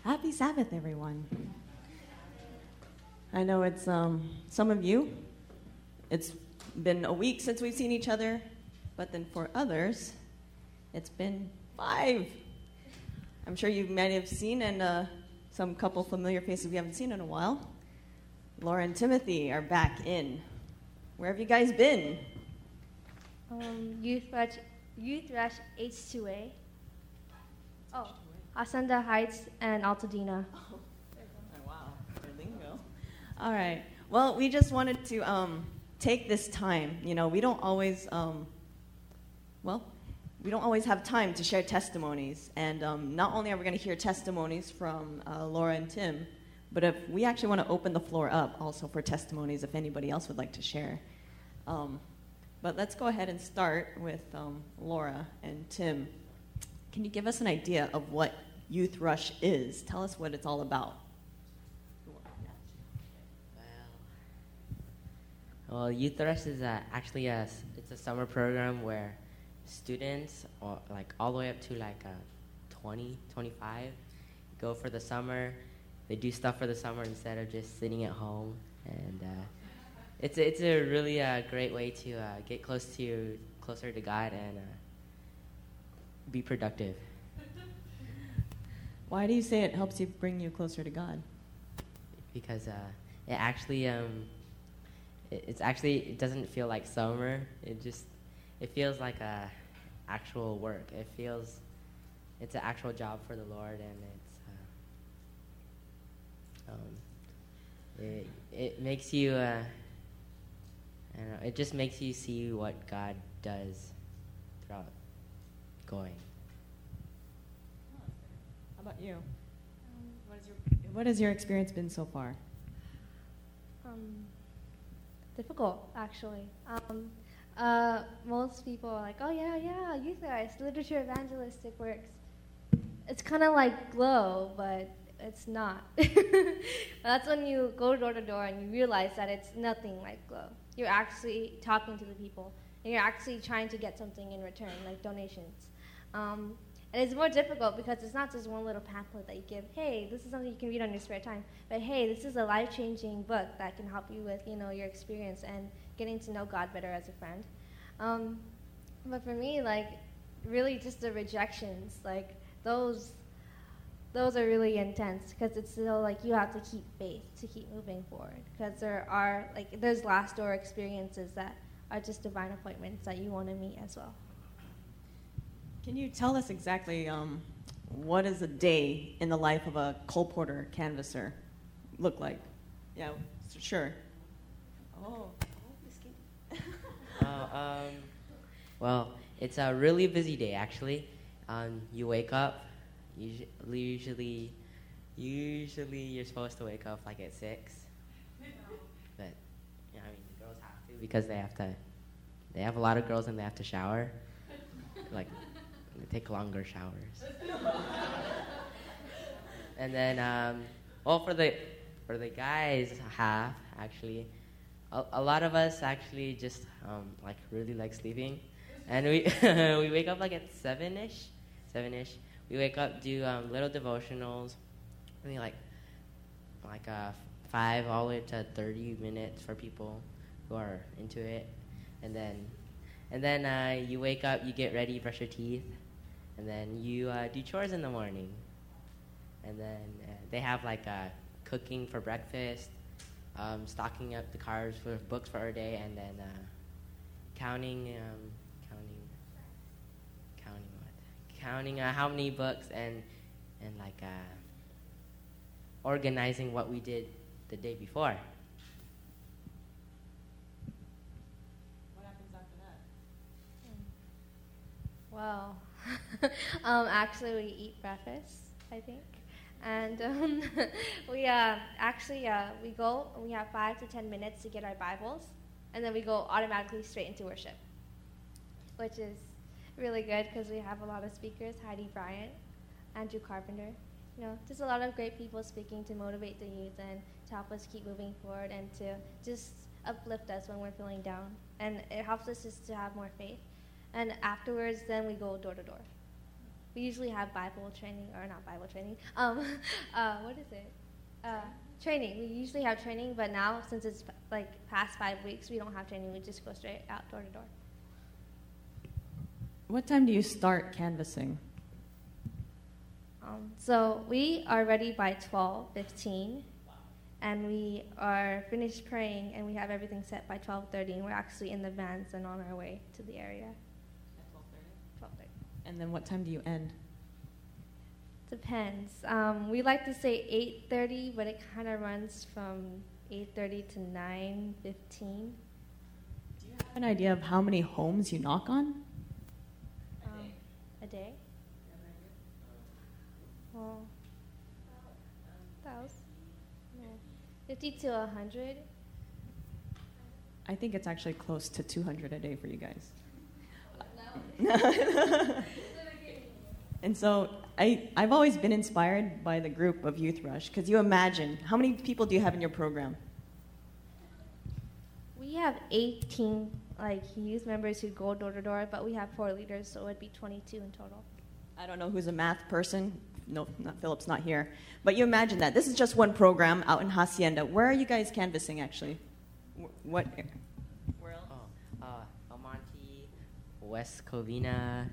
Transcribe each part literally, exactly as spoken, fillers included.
Happy Sabbath, everyone. I know it's um, some of you, it's been a week since we've seen each other, but then for others, it's been five. I'm sure you might have seen, and uh, some couple familiar faces we haven't seen in a while. Laura and Timothy are back in. Where have you guys been? Um, Youth Rush, Youth Rush H two A. Oh, Hacienda Heights and Altadena. Oh, wow, your lingo. All right. Well, we just wanted to um, take this time. You know, we don't always, um, well, we don't always have time to share testimonies. And um, not only are we going to hear testimonies from uh, Laura and Tim, but if we actually want to open the floor up also for testimonies if anybody else would like to share. Um, but let's go ahead and start with um, Laura and Tim. Can you give us an idea of what Youth Rush is? Tell us what it's all about. Well, well Youth Rush is a, actually a, it's a summer program where students, or like all the way up to like uh, twenty, twenty-five, go for the summer. They do stuff for the summer instead of just sitting at home, and uh, it's it's a really uh, great way to uh, get close to closer to God and uh, be productive. Why do you say it helps you bring you closer to God? Because uh, it actually um, it, it's actually it doesn't feel like summer. It just it feels like a actual work. It feels it's an actual job for the Lord, and it's uh, um, it it makes you uh, I don't know. It just makes you see what God does throughout going. How about you? Um, what, is your, what has your experience been so far? Um, difficult, actually. Um, uh, most people are like, oh, yeah, yeah, youth guys, literature evangelistic works. It's kind of like Glow, but it's not. That's when you go door to door and you realize that it's nothing like Glow. You're actually talking to the people, and you're actually trying to get something in return, like donations. Um, and it's more difficult because it's not just one little pamphlet that you give, hey, this is something you can read on your spare time, but hey, this is a life-changing book that can help you with, you know, your experience and getting to know God better as a friend. Um, but for me, like, really just the rejections, like, those those are really intense because it's still like you have to keep faith to keep moving forward because there are, like, there's last door experiences that are just divine appointments that you want to meet as well. Can you tell us exactly um, what does a day in the life of a colporteur canvasser look like? Yeah, sure. Oh. uh, um, well, it's a really busy day, actually. Um, you wake up, usually, usually, usually you're supposed to wake up like at six. But, yeah, I mean, the girls have to because they have to, they have a lot of girls and they have to shower. Like, they take longer showers. And then, um, well, for the for the guys half, actually, a, a lot of us actually just um, like really like sleeping, and we we wake up like at seven ish, seven ish. We wake up, do um, little devotionals, I mean like like uh, five all the way to thirty minutes for people who are into it, and then and then uh, you wake up, you get ready, brush your teeth. And then you uh, do chores in the morning. And then uh, they have like uh, cooking for breakfast, um, stocking up the cars with books for our day, and then uh, counting, um, counting, counting what? Counting uh, how many books and and like uh, organizing what we did the day before. What happens after that? Wow. um, actually, we eat breakfast, I think. And um, we uh, actually, uh, we go, and we have five to ten minutes to get our Bibles, and then we go automatically straight into worship, which is really good because we have a lot of speakers, Heidi Bryant, Andrew Carpenter, you know, just a lot of great people speaking to motivate the youth and to help us keep moving forward and to just uplift us when we're feeling down. And it helps us just to have more faith. And afterwards, then we go door to door. we usually have Bible training, or not Bible training. Um, uh, what is it? Uh, training. We usually have training, but now since it's like past five weeks, we don't have training. We just go straight out door to door. What time do you start canvassing? Um, so we are ready by twelve fifteen, and we are finished praying, and we have everything set by twelve thirty, and we're actually in the vans and on our way to the area. At twelve thirty? twelve thirty. And then what time do you end? Depends. Um, we like to say eight thirty, but it kind of runs from eight thirty to nine fifteen. Do you have an idea of how many homes you knock on? Um, a day? Well, thousand? No. fifty to one hundred. I think it's actually close to two hundred a day for you guys. And so I, I've always been inspired by the group of Youth Rush, because you imagine, how many people do you have in your program? We have eighteen like youth members who go door to door, but we have four leaders, so it would be twenty-two in total. I don't know who's a math person. No, not Philip's not here. But you imagine that. This is just one program out in Hacienda. Where are you guys canvassing, actually? Wh- What? Where else? Oh, uh, El Monte, West Covina,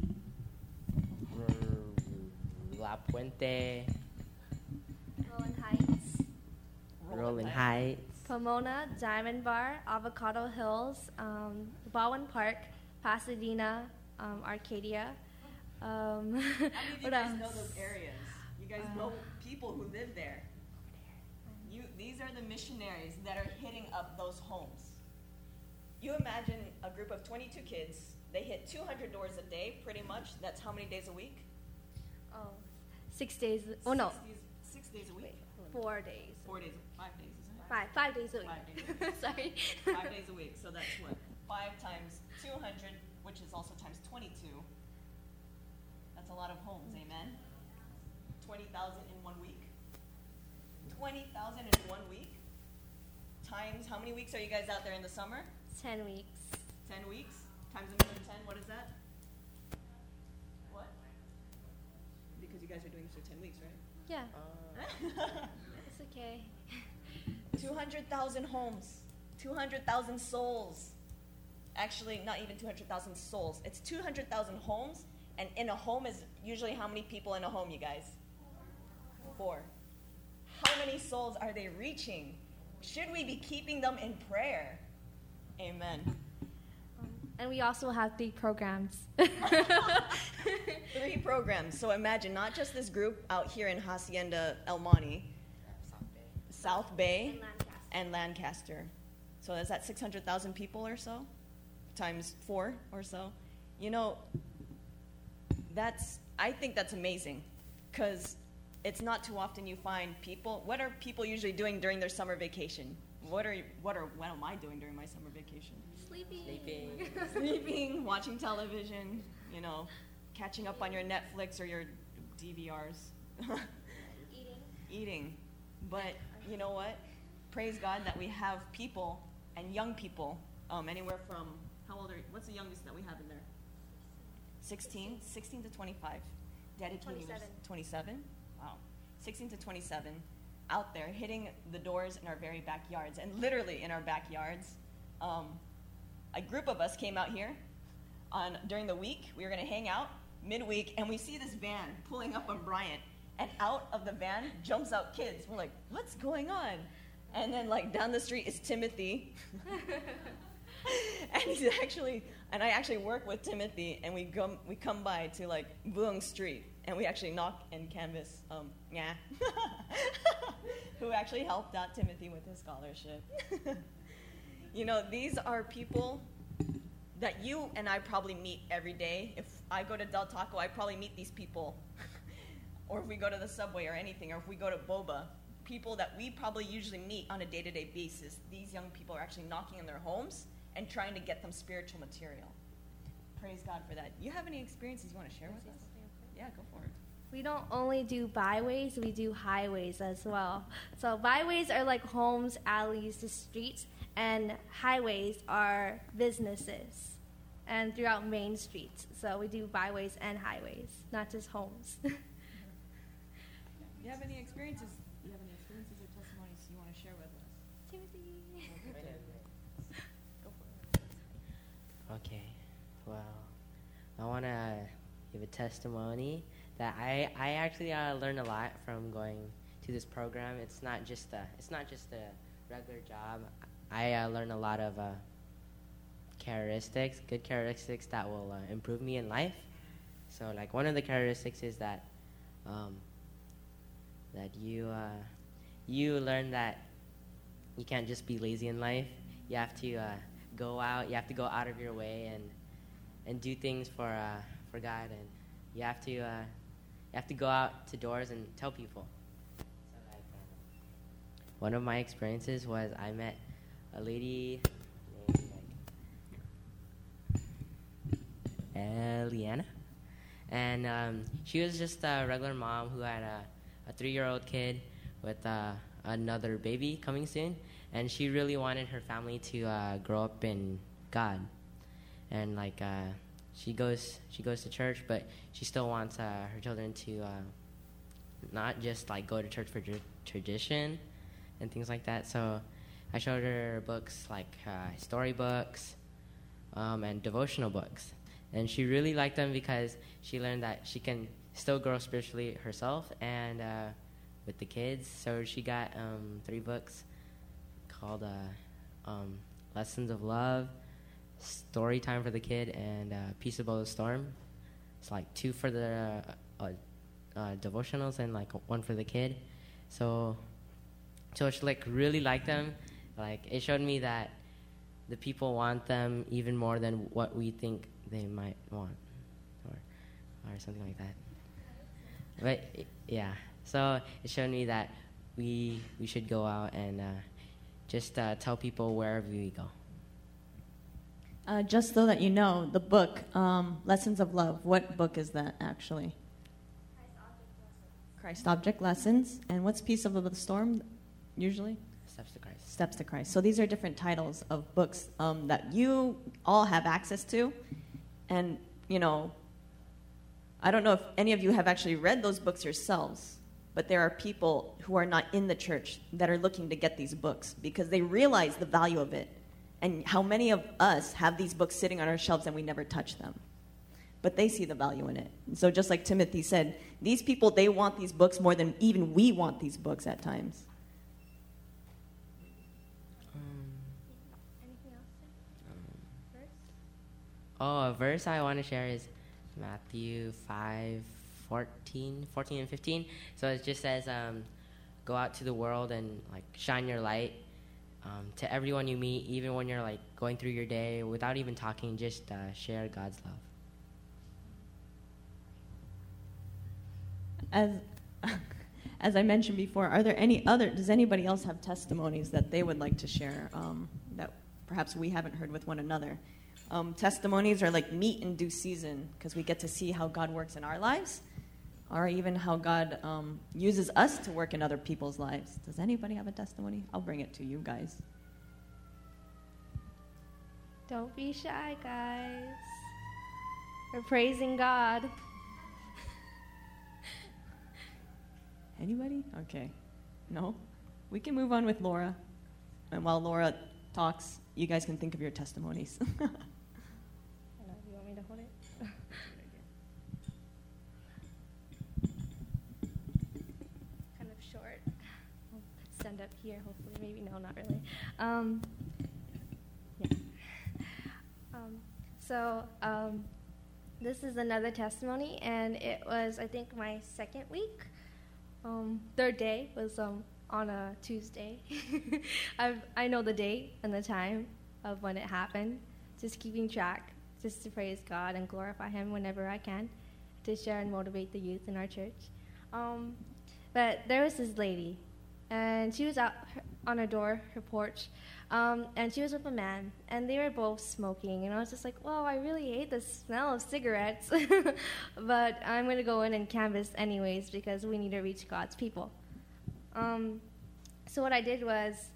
R- La Puente, Rolling Heights, Rolling Heights. Pomona, Diamond Bar, Avocado Hills, um, Baldwin Park, Pasadena, um, Arcadia. Um, what else? areas? You guys Uh, know people who live there. You, these are the missionaries that are hitting up those homes. You imagine a group of twenty-two kids. They hit two hundred doors a day, pretty much. That's how many days a week? Oh, six days. Oh no, Six days, six days a week. four days. Four days, five days, isn't it? Five, five days a week. Five days. Sorry. Five days a week. So that's what? Five times two hundred, which is also times twenty-two. That's a lot of homes, amen? twenty thousand in one week? twenty thousand in one week? Times, how many weeks are you guys out there in the summer? Ten weeks. ten weeks? Times another ten, what is that? What? Because you guys are doing this for ten weeks, right? Yeah, Uh, it's okay. two hundred thousand homes, two hundred thousand souls. Actually, not even two hundred thousand souls. It's two hundred thousand homes, and in a home is usually how many people in a home, you guys? Four. How many souls are they reaching? Should we be keeping them in prayer? Amen. Um, and we also have three programs. Three programs. So imagine not just this group out here in Hacienda El Monte, South Bay. South Bay, And Lancaster. and Lancaster. So is that six hundred thousand people or so? Times four or so? You know, that's, I think that's amazing, because it's not too often you find people. What are people usually doing during their summer vacation? What are, what are, what am I doing during my summer vacation? Sleeping. Sleeping. Sleeping, watching television, you know, catching up on your Netflix or your D V Rs. Eating. Eating. But you know what? Praise God that we have people and young people, um, anywhere from, how old are you? What's the youngest that we have in there? sixteen? sixteen to twenty-five. Dedicating twenty-seven. twenty-seven? Wow. sixteen to twenty-seven, out there hitting the doors in our very backyards, and literally in our backyards. Um, a group of us came out here on during the week. We were going to hang out midweek, and we see this van pulling up on Bryant, and out of the van jumps out kids. We're like, what's going on? And then like down the street is Timothy. And he's actually, and I actually work with Timothy, and we come we come by to like Buong Street, and we actually knock and canvass um yeah, who actually helped out Timothy with his scholarship. You know, these are people that you and I probably meet every day. If I go to Del Taco, I probably meet these people. Or if we go to the Subway or anything, or if we go to Boba, people that we probably usually meet on a day-to-day basis, these young people are actually knocking on their homes and trying to get them spiritual material. Praise God for that. You have any experiences you want to share with us? Yeah, go for it. We don't only do byways, we do highways as well. So byways are like homes, alleys, the streets, and highways are businesses. and throughout main streets. So we do byways and highways, not just homes. Do you have any experiences? Do you have any experiences or testimonies you want to share with us? Timothy. Go for it. Okay. Well, I want to give a testimony that I I actually uh, learned a lot from going to this program. It's not just a it's not just a regular job. I uh, learned a lot of uh, characteristics, good characteristics that will uh, improve me in life. So, like one of the characteristics is that um, that you uh, you learn that you can't just be lazy in life. You have to uh, go out. You have to go out of your way and and do things for uh, for God. And you have to uh, you have to go out to doors and tell people. So, like, uh, one of my experiences was I met a lady named like Eliana, and um, she was just a regular mom who had a, a three-year-old kid with uh, another baby coming soon, and she really wanted her family to uh, grow up in God, and like uh, she goes she goes to church, but she still wants uh, her children to uh, not just like go to church for tr- tradition and things like that. So I showed her books like uh, storybooks um, and devotional books. And she really liked them because she learned that she can still grow spiritually herself and uh, with the kids. So she got um, three books called uh, um, Lessons of Love, Story Time for the Kid, and uh, Peace Above the Storm. It's like two for the uh, uh, uh, devotionals and like one for the kid. So, so she like really liked them. Like, it showed me that the people want them even more than what we think they might want, or or something like that. But, yeah, so it showed me that we we should go out and uh, just uh, tell people wherever we go. Uh, just so that you know, the book, um, Lessons of Love, what book is that, actually? Christ Object Lessons. And what's Peace Above the Storm, usually? Steps to Christ. Steps to Christ. So these are different titles of books um, that you all have access to. And, you know, I don't know if any of you have actually read those books yourselves, but there are people who are not in the church that are looking to get these books because they realize the value of it and how many of us have these books sitting on our shelves and we never touch them. But they see the value in it. So just like Timothy said, these people, they want these books more than even we want these books at times. Oh, a verse I want to share is Matthew five, fourteen, fourteen and fifteen. So it just says, um, go out to the world and like shine your light um, to everyone you meet, even when you're like going through your day without even talking, just uh, share God's love. As as I mentioned before, are there any other, does anybody else have testimonies that they would like to share um, that perhaps we haven't heard with one another? Um, testimonies are like meat in due season because we get to see how God works in our lives or even how God um, uses us to work in other people's lives. Does anybody have a testimony? I'll bring it to you guys. Don't be shy, guys. We're praising God. Anybody? Okay. No? We can move on with Laura. And while Laura talks, you guys can think of your testimonies. I know, you want me to hold it? Kind of short. I'll stand up here, hopefully. Maybe, no, not really. Um, yeah. Um, so, um, this is another testimony, and it was, I think, my second week. Um, third day was um, on a Tuesday. I've, I know the date and the time of when it happened, just keeping track, just to praise God and glorify Him whenever I can, to share and motivate the youth in our church. Um, but there was this lady, and she was out on her door, her porch, um, and she was with a man, and they were both smoking, and I was just like, well, I really hate the smell of cigarettes, but I'm going to go in and canvass anyways because we need to reach God's people. Um, so what I did was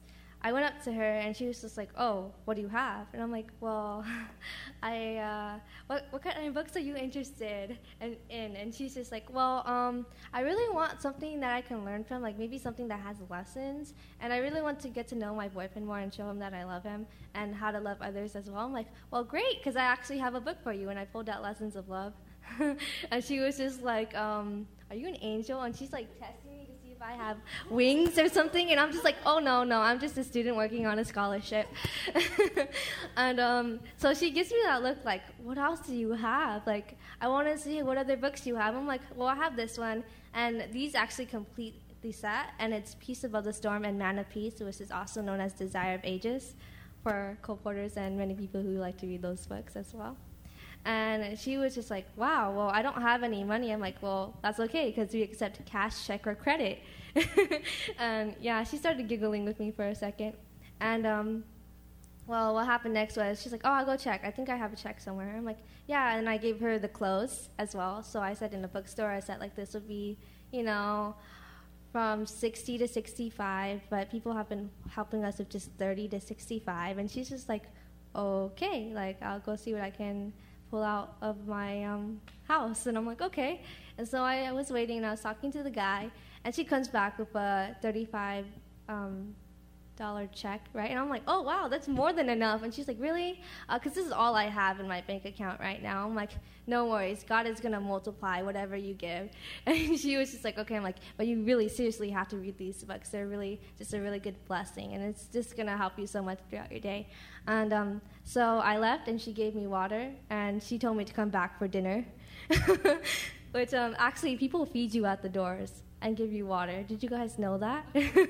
I went up to her, and she was just like, oh, what do you have? And I'm like, well, I, uh, what, what kind of books are you interested in? in? And she's just like, well, um, I really want something that I can learn from, like maybe something that has lessons. And I really want to get to know my boyfriend more and show him that I love him and how to love others as well. I'm like, well, great, because I actually have a book for you. And I pulled out Lessons of Love. And she was just like, um, are you an angel? And she's like testing me to see if I have wings or something. And I'm just like, oh, no, no, I'm just a student working on a scholarship. And um, so she gives me that look like, what else do you have? Like, I want to see what other books you have. I'm like, well, I have this one. And these actually complete the set. And it's Peace Above the Storm and Man of Peace, which is also known as Desire of Ages for co-porters and many people who like to read those books as well. And she was just like, wow, well, I don't have any money. I'm like, well, that's okay, because we accept cash, check, or credit. And, yeah, she started giggling with me for a second. And, um, well, what happened next was she's like, oh, I'll go check. I think I have a check somewhere. I'm like, yeah, and I gave her the clothes as well. So I said in the bookstore, I said, like, this would be, you know, from sixty to sixty-five, but people have been helping us with just thirty to sixty-five. And she's just like, okay, like, I'll go see what I can pull out of my um, house. And I'm like, okay. And so I, I was waiting, and I was talking to the guy, and she comes back with a thirty-five um, dollar check, right? And I'm like, oh, wow, that's more than enough. And she's like, really? Because uh, this is all I have in my bank account right now. I'm like, no worries. God is going to multiply whatever you give. And she was just like, okay. I'm like, but you really seriously have to read these books. They're really just a really good blessing, and it's just going to help you so much throughout your day. And um, so I left, and she gave me water, and she told me to come back for dinner, which um, actually people feed you at the doors and give you water. Did you guys know that?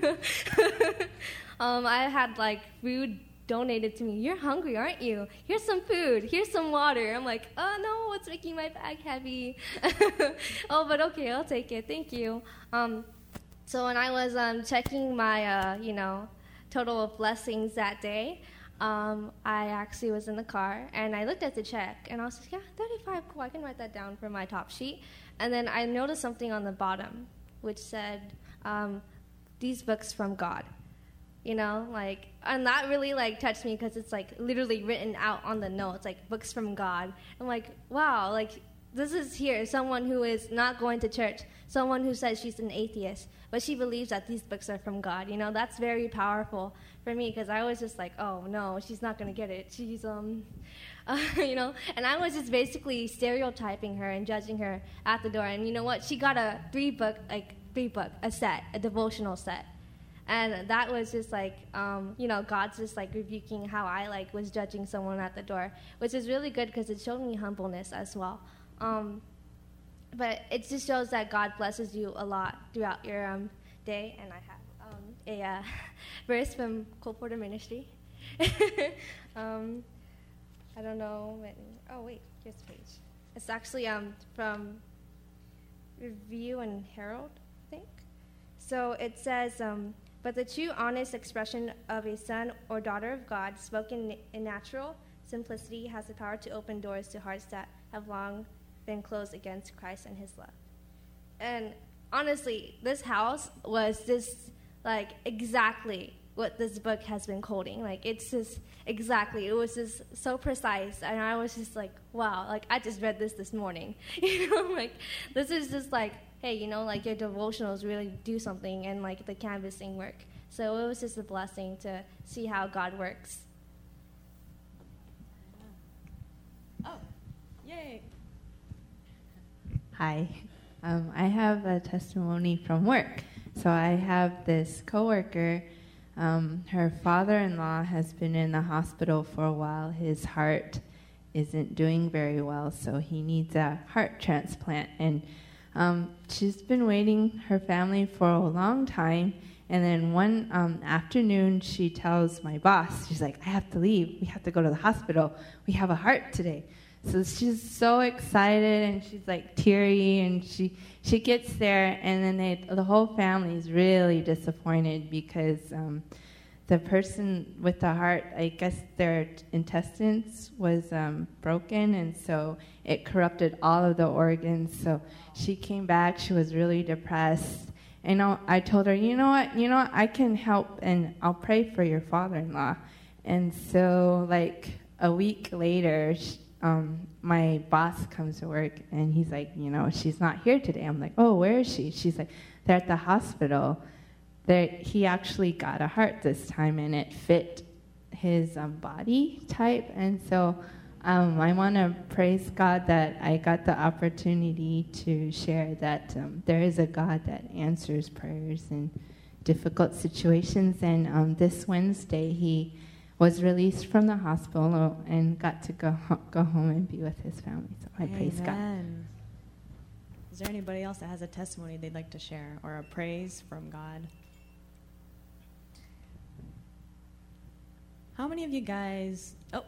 um, I had like food donated to me. You're hungry, aren't you? Here's some food. Here's some water. I'm like, oh no, what's making my bag heavy? Oh, but okay, I'll take it. Thank you. Um, so when I was um, checking my, uh, you know, total of blessings that day, um, I actually was in the car, and I looked at the check, and I was like, yeah, thirty-five, cool. I can write that down for my top sheet. And then I noticed something on the bottom, which said, um, these books from God, you know, like, and that really, like, touched me, because it's, like, literally written out on the notes, like, books from God. I'm like, wow, like, this is here, someone who is not going to church, someone who says she's an atheist, but she believes that these books are from God, you know, that's very powerful for me, because I was just like, oh, no, she's not going to get it, she's, um... Uh, you know, and I was just basically stereotyping her and judging her at the door. And you know what? She got a three book, like three book, a set, a devotional set, and that was just like, um, you know, God's just like rebuking how I like was judging someone at the door, which is really good because it showed me humbleness as well. Um, but it just shows that God blesses you a lot throughout your um, day. And I have um, a uh, verse from Cole Porter Ministry. um, I don't know when, oh wait, here's the page. It's actually um, from Review and Herald, I think. So it says, um, but the true honest expression of a son or daughter of God, spoken in natural simplicity, has the power to open doors to hearts that have long been closed against Christ and his love. And honestly, this house was just like exactly what this book has been quoting. Like, it's just exactly, it was just so precise, and I was just like, wow, like, I just read this this morning. You know, like, this is just like, hey, you know, like, your devotionals really do something, and, like, the canvassing work. So it was just a blessing to see how God works. Oh, yay. Hi. Um, I have a testimony from work. So I have this coworker. Um, her father-in-law has been in the hospital for a while. His heart isn't doing very well, so he needs a heart transplant. And um, she's been waiting, her family, for a long time. And then one um, afternoon, she tells my boss, she's like, I have to leave. We have to go to the hospital. We have a heart today. So she's so excited, and she's like teary, and she she gets there, and then they, the whole family is really disappointed because um, the person with the heart, I guess their intestines was um, broken, and so it corrupted all of the organs. So she came back, she was really depressed, And I'll, I told her, you know what, you know what, I can help, and I'll pray for your father-in-law. And so, like, a week later, sh- um, my boss comes to work, and he's like, you know, she's not here today. I'm like, oh, where is she? She's like, they're at the hospital. They're, he actually got a heart this time, and it fit his um, body type. And so um, I want to praise God that I got the opportunity to share that um, there is a God that answers prayers in difficult situations. And um, this Wednesday, he was released from the hospital and got to go ho- go home and be with his family. So I Amen. praise God. Is there anybody else that has a testimony they'd like to share or a praise from God? How many of you guys... Oh.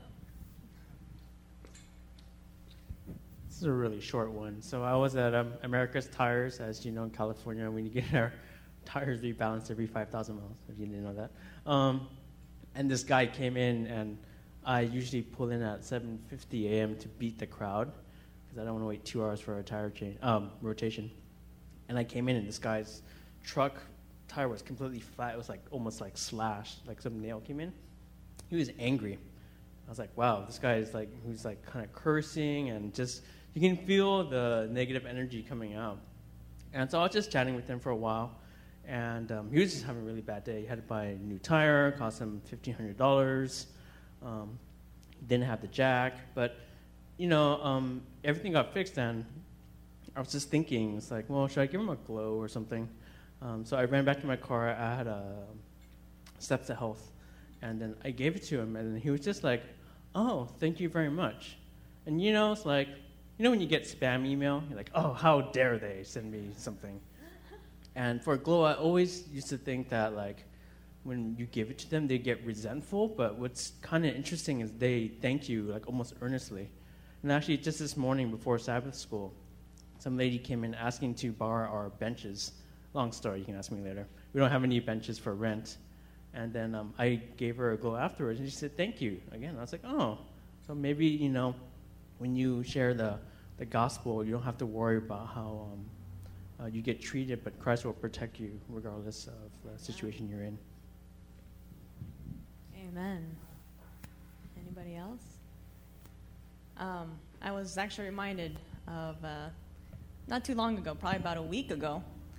This is a really short one. So I was at um, America's Tires. As you know, in California, we get our tires rebalanced every five thousand miles, if you didn't know that. Um, and this guy came in, and I usually pull in at seven fifty a.m. to beat the crowd because I don't want to wait two hours for a tire change, um, rotation. And I came in, and this guy's truck tire was completely flat. It was like almost like slashed, like some nail came in. He was angry. I was like, wow, this guy is like, who's like kind of cursing, and just, you can feel the negative energy coming out. And so I was just chatting with him for a while, and um, he was just having a really bad day. He had to buy a new tire, cost him fifteen hundred dollars. Um, didn't have the jack, but, you know, um, everything got fixed, and I was just thinking, it's like, well, should I give him a glow or something? Um, so I ran back to my car. I had a Steps to Health. And then I gave it to him, and he was just like, oh, thank you very much. And, you know, it's like, you know when you get spam email? You're like, oh, how dare they send me something? And for Glow, I always used to think that, like, when you give it to them, they get resentful. But what's kind of interesting is they thank you, like, almost earnestly. And actually, just this morning before Sabbath school, some lady came in asking to borrow our benches. Long story, you can ask me later. We don't have any benches for rent. And then um, I gave her a glow afterwards, and she said, thank you. Again, I was like, oh. So maybe, you know, when you share the, the gospel, you don't have to worry about how um, uh, you get treated, but Christ will protect you regardless of the situation you're in. Amen. Anybody else? Um, I was actually reminded of, uh, not too long ago, probably about a week ago,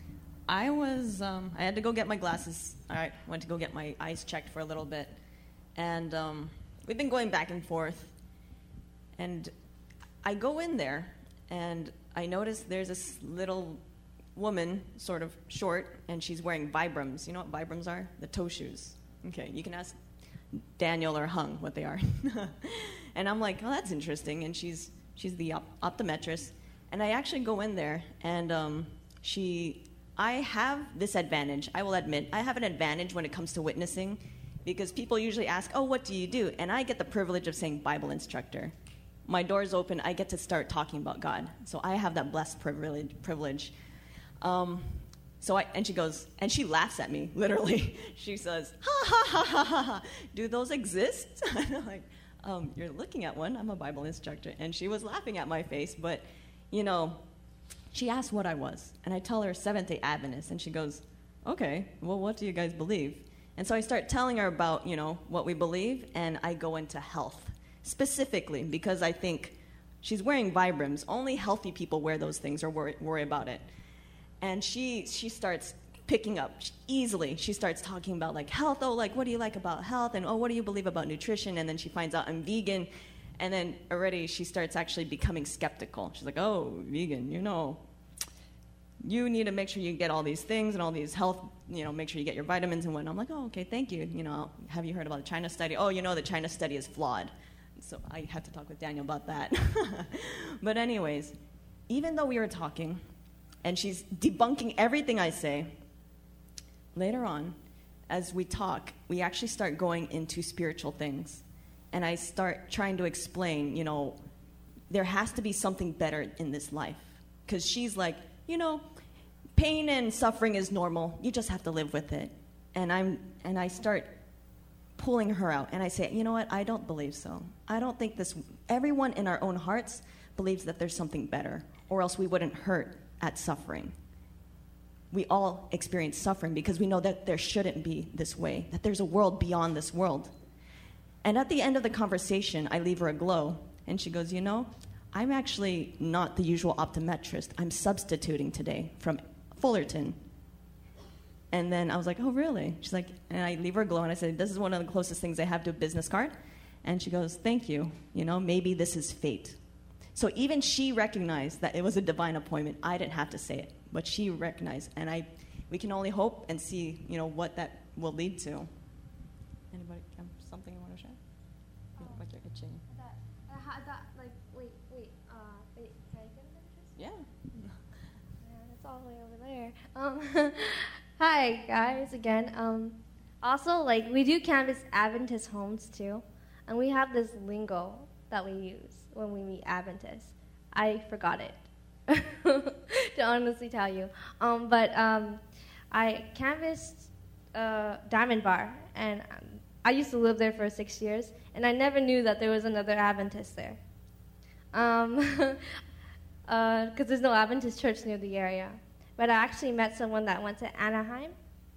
I was, um, I had to go get my glasses. All right, went to go get my eyes checked for a little bit. And um, we've been going back and forth. And I go in there, and I notice there's this little woman, sort of short, and she's wearing Vibrams. You know what Vibrams are? The toe shoes. Okay, you can ask Daniel or Hung what they are. And I'm like, oh, that's interesting. And she's she's the op- optometrist. And I actually go in there, and um, she... I have this advantage, I will admit. I have an advantage when it comes to witnessing because people usually ask, oh, what do you do? And I get the privilege of saying Bible instructor. My door's open, I get to start talking about God. So I have that blessed privilege. privilege. Um, so I, and she goes, and she laughs at me, literally. She says, ha, ha, ha, ha, ha, ha. Do those exist? And I'm like, um, you're looking at one, I'm a Bible instructor. And she was laughing at my face, but, you know, she asked what I was, and I tell her Seventh-day Adventist, and she goes, okay, well, what do you guys believe? And so I start telling her about, you know, what we believe, and I go into health, specifically because I think she's wearing Vibrams. Only healthy people wear those things or worry, worry about it. And she she starts picking up easily. She starts talking about, like, health. Oh, like, what do you like about health? And, oh, what do you believe about nutrition? And then she finds out I'm vegan. And then already she starts actually becoming skeptical. She's like, oh, vegan, you know, you need to make sure you get all these things and all these health, you know, make sure you get your vitamins and whatnot. I'm like, oh, okay, thank you. You know, have you heard about the China study? Oh, you know, the China study is flawed. So I had to talk with Daniel about that. But anyways, even though we were talking and she's debunking everything I say, later on, as we talk, we actually start going into spiritual things. And I start trying to explain, you know, there has to be something better in this life. Because she's like, you know, pain and suffering is normal. You just have to live with it. And I'm, and I start pulling her out. And I say, you know what? I don't believe so. I don't think this, everyone in our own hearts believes that there's something better. Or else we wouldn't hurt at suffering. we all experience suffering because we know that there shouldn't be this way, that there's a world beyond this world. And at the end of the conversation, I leave her a glow, and she goes, you know, I'm actually not the usual optometrist. I'm substituting today from Fullerton. And then I was like, oh, really? She's like, and I leave her a glow, and I said, this is one of the closest things I have to a business card. And she goes, thank you. You know, maybe this is fate. So even she recognized that it was a divine appointment. I didn't have to say it, but she recognized. And I, we can only hope and see, you know, what that will lead to. Anybody have something you want to share? Oh, like you're itching. That, I had that, like, wait, wait, uh, wait, can I get an interest? Yeah. Yeah, it's all the way over there. Um, hi, guys, again. Um, also, like, we do canvas Adventist homes, too. And we have this lingo that we use when we meet Adventists. I forgot it, to honestly tell you. Um, but um, I canvassed uh, Diamond Bar, and um, I used to live there for six years, and I never knew that there was another Adventist there. Um, because uh, there's no Adventist church near the area. But I actually met someone that went to Anaheim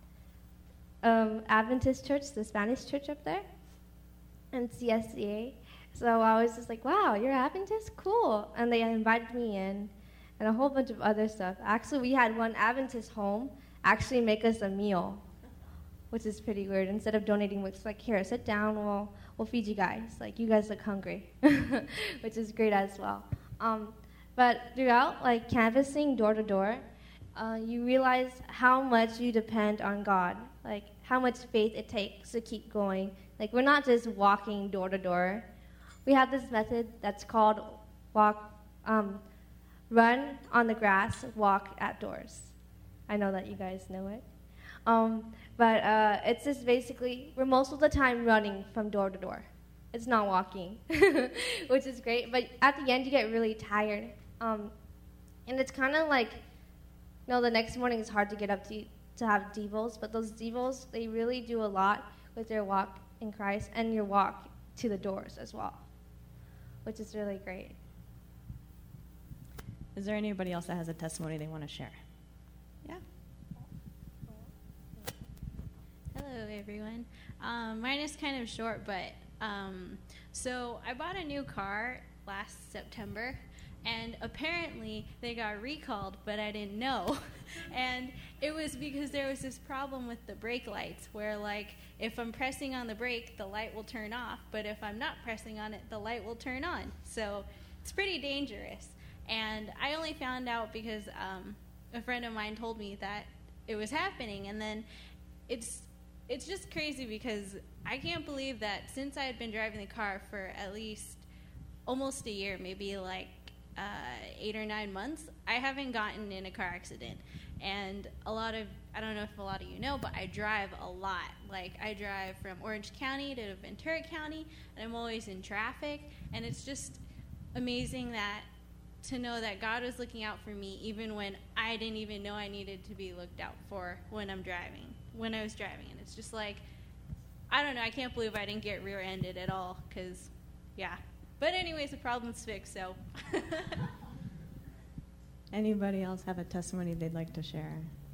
um, Adventist church, the Spanish church up there, and C S C A. So I was just like, wow, you're Adventist? Cool. And they invited me in, and a whole bunch of other stuff. Actually, we had one Adventist home actually make us a meal, which is pretty weird. Instead of donating, it's like, here, sit down, we'll, we'll feed you guys. Like, you guys look hungry, which is great as well. Um, but throughout, like, canvassing door to door, uh, you realize how much you depend on God, like, how much faith it takes to keep going. Like, we're not just walking door to door. We have this method that's called walk, um, run on the grass, walk at doors. I know that you guys know it. Um, but uh, it's just basically, we're most of the time running from door to door. It's not walking, which is great. But at the end, you get really tired. Um, and it's kind of like, you know, the next morning it's hard to get up to, to have devos. But those devos, they really do a lot with your walk in Christ and your walk to the doors as well, which is really great. Is there anybody else that has a testimony they want to share? Yeah. Hello, everyone. Um, mine is kind of short, but um, so I bought a new car last September, and apparently they got recalled, but I didn't know. And it was because there was this problem with the brake lights where, like, if I'm pressing on the brake, the light will turn off, but if I'm not pressing on it, the light will turn on. So it's pretty dangerous. And I only found out because um, a friend of mine told me that it was happening. And then it's it's just crazy because I can't believe that since I had been driving the car for at least almost a year, maybe like uh, eight or nine months, I haven't gotten in a car accident. And a lot of, I don't know if a lot of you know, but I drive a lot. Like, I drive from Orange County to Ventura County, and I'm always in traffic. And it's just amazing that to know that God was looking out for me even when I didn't even know I needed to be looked out for when I'm driving, when I was driving. And it's just like, I don't know, I can't believe I didn't get rear-ended at all, because, yeah. But anyways, the problem's fixed, so. Anybody else have a testimony they'd like to share?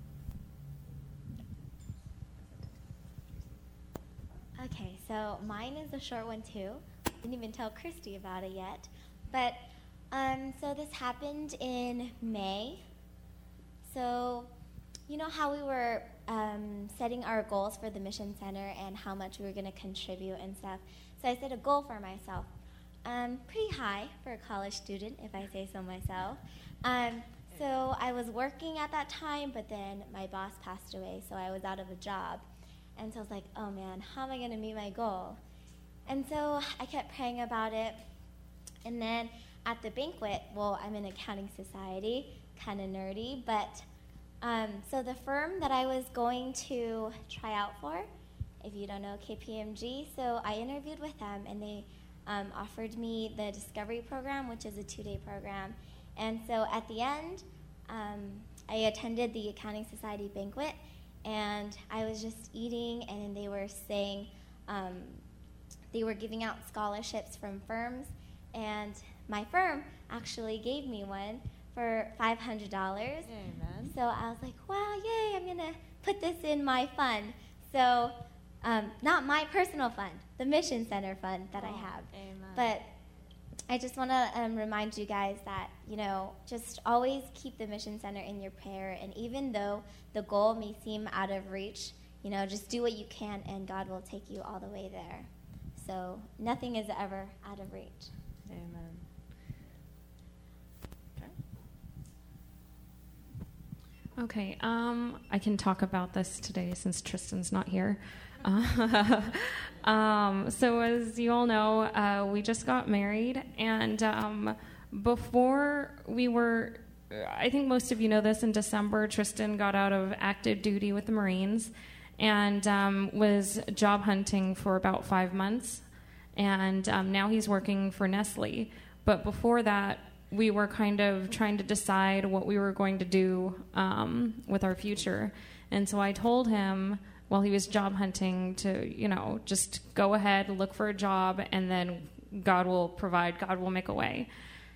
Okay, so mine is a short one too. Didn't even tell Christy about it yet. But, um, so this happened in May. So, you know how we were um, setting our goals for the Mission Center and how much we were going to contribute and stuff. So I set a goal for myself. Um, pretty high for a college student, if I say so myself. Um, so I was working at that time, but then my boss passed away, so I was out of a job. And so I was like, oh man, how am I going to meet my goal? And so I kept praying about it. And then at the banquet, well, I'm in accounting society, kind of nerdy, but um, so the firm that I was going to try out for, if you don't know K P M G, so I interviewed with them, and they um, offered me the Discovery Program, which is a two-day program. And so at the end, um, I attended the Accounting Society banquet, and I was just eating, and they were saying, um, they were giving out scholarships from firms, and my firm actually gave me one for five hundred dollars. Amen. So I was like, wow, yay, I'm going to put this in my fund. So um, not my personal fund, the Mission Center fund that oh, I have. Amen. But I just want to um, remind you guys that, you know, just always keep the Mission Center in your prayer. And even though the goal may seem out of reach, you know, just do what you can and God will take you all the way there. So nothing is ever out of reach. Amen. Okay, um, I can talk about this today since Tristan's not here. Uh, um, so as you all know, uh, we just got married, and um, before we were, I think most of you know this, in December, Tristan got out of active duty with the Marines and um, was job hunting for about five months, and um, now he's working for Nestle. But before that, we were kind of trying to decide what we were going to do um, with our future. And so I told him while he was job hunting to, you know, just go ahead, look for a job, and then God will provide, God will make a way.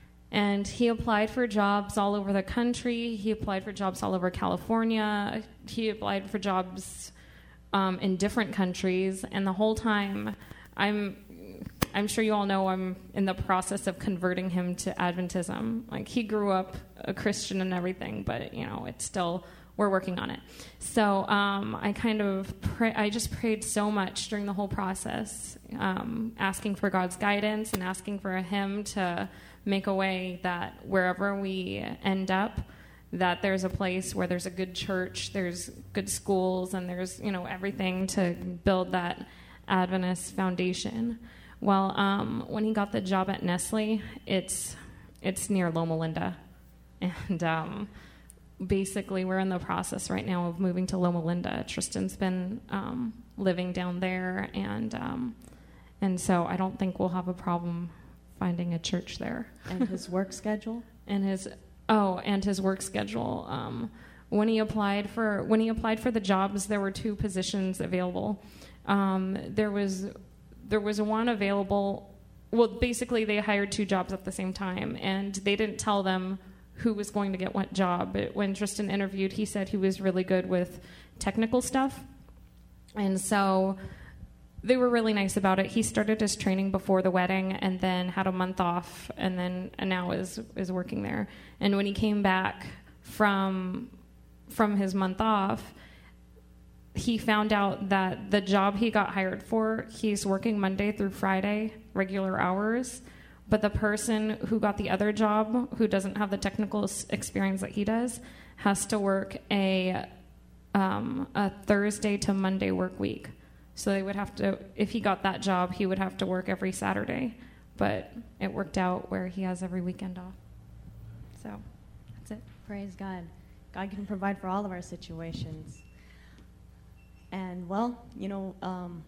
And he applied for jobs all over the country. He applied for jobs all over California. He applied for jobs um, in different countries. And the whole time, I'm... I'm sure you all know I'm in the process of converting him to Adventism. Like, he grew up a Christian and everything, but, you know, it's still, we're working on it. So um, I kind of, pray, I just prayed so much during the whole process, um, asking for God's guidance and asking for him to make a way that wherever we end up, that there's a place where there's a good church, there's good schools, and there's, you know, everything to build that Adventist foundation. Well, um, when he got the job at Nestle, it's it's near Loma Linda, and um, basically we're in the process right now of moving to Loma Linda. Tristan's been um, living down there, and um, and so I don't think we'll have a problem finding a church there. And his work schedule? and his oh, and his work schedule. Um, when he applied for when he applied for the jobs, there were two positions available. Um, there was There was one available. Well, basically, they hired two jobs at the same time, and they didn't tell them who was going to get what job. But when Tristan interviewed, he said he was really good with technical stuff, and so they were really nice about it. He started his training before the wedding, and then had a month off, and then and now is is working there. And when he came back from from his month off, he found out that the job he got hired for, he's working Monday through Friday, regular hours, but the person who got the other job, who doesn't have the technical experience that he does, has to work a um, a Thursday to Monday work week. So they would have to, if he got that job, he would have to work every Saturday, but it worked out where he has every weekend off. So that's it. Praise God. God can provide for all of our situations. And, well, you know, um,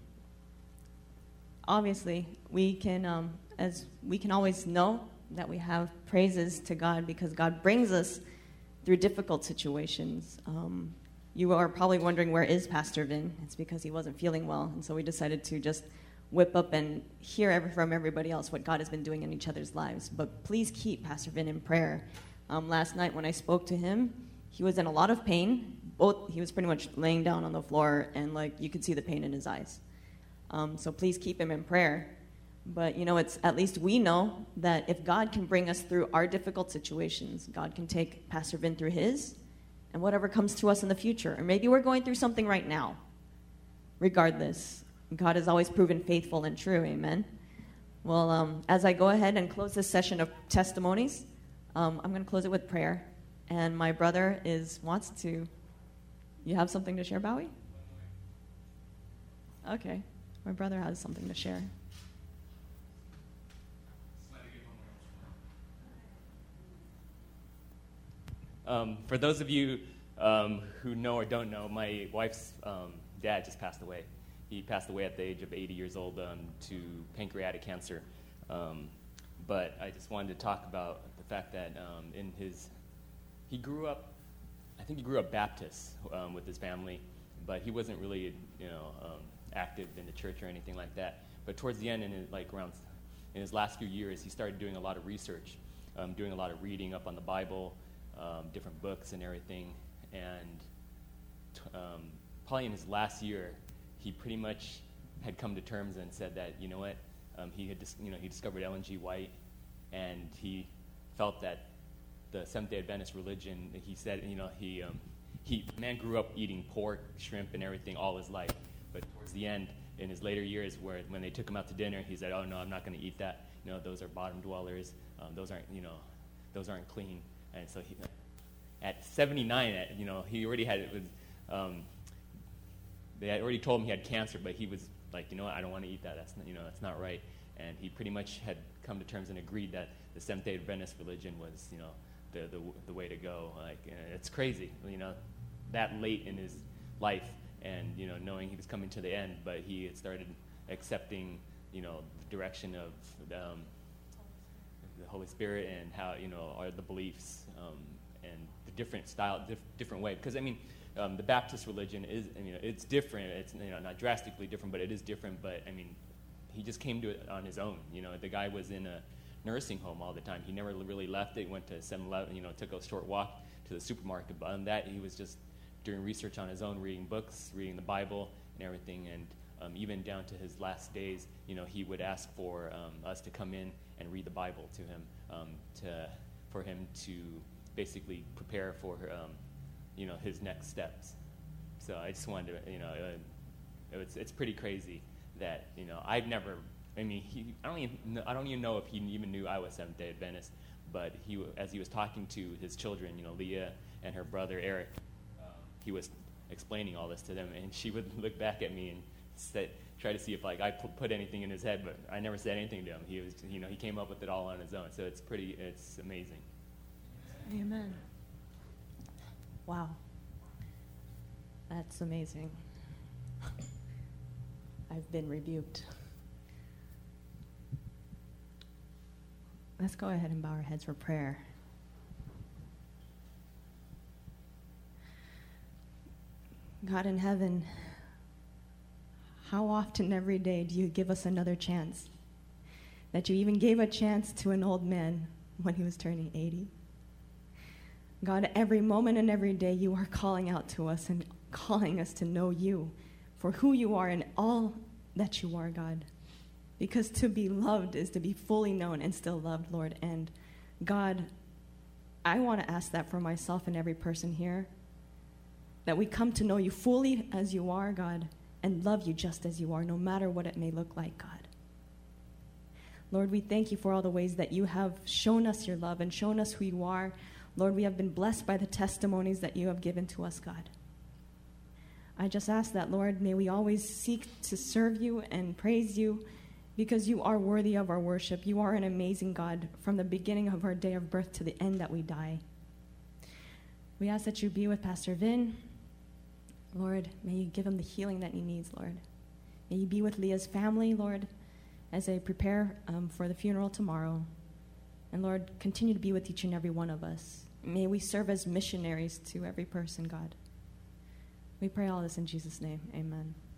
obviously, we can, um, as we can always know that we have praises to God because God brings us through difficult situations. Um, you are probably wondering, where is Pastor Vin? It's because he wasn't feeling well, and so we decided to just whip up and hear every, from everybody else what God has been doing in each other's lives. But please keep Pastor Vin in prayer. Um, last night when I spoke to him, he was in a lot of pain. Both, he was pretty much laying down on the floor, and like you could see the pain in his eyes. Um, so please keep him in prayer. But you know, it's at least we know that if God can bring us through our difficult situations, God can take Pastor Vin through his, and whatever comes to us in the future. Or maybe we're going through something right now. Regardless, God has always proven faithful and true. Amen. Well, um, as I go ahead and close this session of testimonies, um, I'm going to close it with prayer. And my brother is wants to. You have something to share, Bowie? Okay. My brother has something to share. Um, for those of you um, who know or don't know, my wife's um, dad just passed away. He passed away at the age of eighty years old um, to pancreatic cancer. Um, but I just wanted to talk about the fact that um, in his, he grew up, I think he grew up Baptist um, with his family, but he wasn't really, you know, um, active in the church or anything like that. But towards the end, in his, like around in his last few years, he started doing a lot of research, um, doing a lot of reading up on the Bible, um, different books and everything. And t- um, probably in his last year, he pretty much had come to terms and said that, you know what, um, he had dis- you know he discovered Ellen G. White, and he felt that the Seventh-day Adventist religion, he said, you know, he um, he man grew up eating pork, shrimp, and everything all his life, but towards the end, in his later years, where when they took him out to dinner, he said, "Oh no, I'm not going to eat that. You know, those are bottom dwellers. Um, those aren't, you know, those aren't clean." And so he, at seventy-nine, at, you know, he already had it was. Um, they had already told him he had cancer, but he was like, you know what, I don't want to eat that. That's not, you know, that's not right. And he pretty much had come to terms and agreed that the Seventh-day Adventist religion was, you know, the the the way to go. Like, uh, it's crazy, you know, that late in his life. And, you know, knowing he was coming to the end, but he had started accepting, you know, the direction of um, the Holy Spirit and how, you know, are the beliefs um, and the different style, dif- different way. Because, I mean, um, the Baptist religion is, you know, it's different. It's, you know, not drastically different, but it is different. But, I mean, he just came to it on his own. You know, the guy was in a nursing home all the time. He never really left it. He went to seven eleven, you know, took a short walk to the supermarket. But on that, he was just doing research on his own, reading books, reading the Bible and everything, and um, even down to his last days, you know, he would ask for um, us to come in and read the Bible to him, um, to for him to basically prepare for, um, you know, his next steps. So I just wanted to, you know, uh, it's it's pretty crazy that, you know, I've never, I mean, he, I don't even know, I don't even know if he even knew I was Seventh-day Adventist, but he, as he was talking to his children, you know, Leah and her brother Eric, he was explaining all this to them, and she would look back at me and say, try to see if like I pu- put anything in his head, but I never said anything to him. He was, you know, he came up with it all on his own. So it's pretty, it's amazing. Amen. Wow. That's amazing. I've been rebuked. Let's go ahead and bow our heads for prayer. God in heaven, how often every day do you give us another chance? That you even gave a chance to an old man when he was turning eighty. God, every moment and every day you are calling out to us and calling us to know you for who you are and all that you are, God. Because to be loved is to be fully known and still loved, Lord. And God, I want to ask that for myself and every person here. That we come to know you fully as you are, God, and love you just as you are, no matter what it may look like, God. Lord, we thank you for all the ways that you have shown us your love and shown us who you are. Lord, we have been blessed by the testimonies that you have given to us, God. I just ask that, Lord, may we always seek to serve you and praise you because you are worthy of our worship. You are an amazing God from the beginning of our day of birth to the end that we die. We ask that you be with Pastor Vin. Lord, may you give him the healing that he needs, Lord. May you be with Leah's family, Lord, as they prepare um, for the funeral tomorrow. And Lord, continue to be with each and every one of us. May we serve as missionaries to every person, God. We pray all this in Jesus' name. Amen.